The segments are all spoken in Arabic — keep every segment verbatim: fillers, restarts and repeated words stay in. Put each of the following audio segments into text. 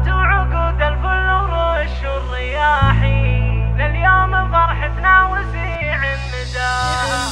هاتوا عقود الفل ورش الرياحين، لليوم فرحتنا وسيع النداء.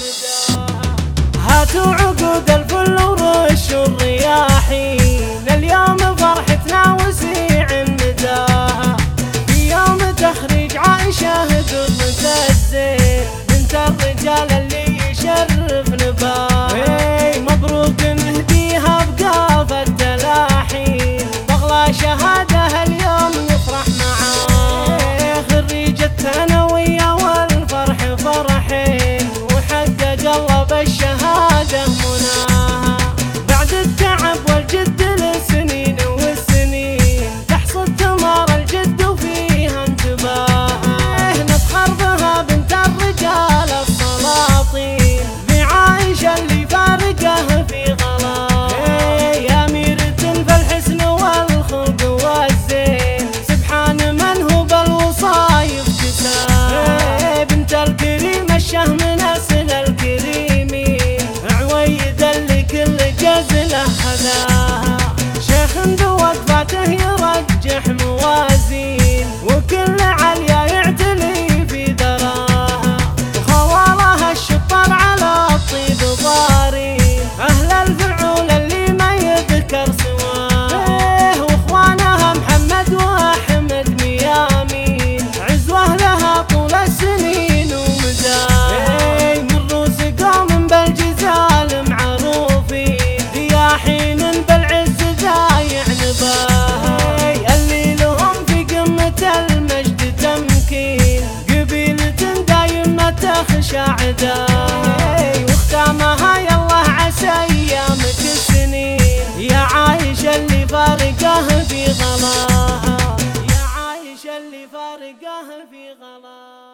هاتوا عقود الفل ورش الرياحين، لليوم فرحتنا وسيع النداء. في يوم تخريج عائشة درة الزين، بنت الرجال اللي يشرف نباه. مبروك نهديها بقافة التلاحين، بغلى شهادة اليوم نفرح معاه. خريجة ثانوية والفرح فرحين، وحقق الله بالشهادة مناها. بعد التعب والجد للسنين والسنين، تحصد ثمار الجد وفيها انتباه. نفخر بها بنت الرجال السلاطين، بعايشة اللي فارقه في غلاه. يا أميرة فالحسن والخلق والزين، سبحان من هو بالوصايف جساه. بنت الكريم الشهم نسل الكريمين، عويد اللي كل جزله خذاها. شيخ بوقفاته يرجح موازين، وكل عليا يعتلي في دراها. وخوالها الشطار على الطيب ضارين، أهل الفعول اللي ما يذكر سواه. واخوانها محمد واحمد ميامين، عزوه لها طول السنين ومزاه. من روس قوم بالجزال معروفين، دياحين بالعز ذايع نباه. اللي لهم في قمة المجد تمكين، قبيلة دايم ما تخشى عداه. واختامها يالله عسى ايامك السنين، يا عايشة اللي فارقه في غلاها. يا عايشة اللي فارقه في غلاها.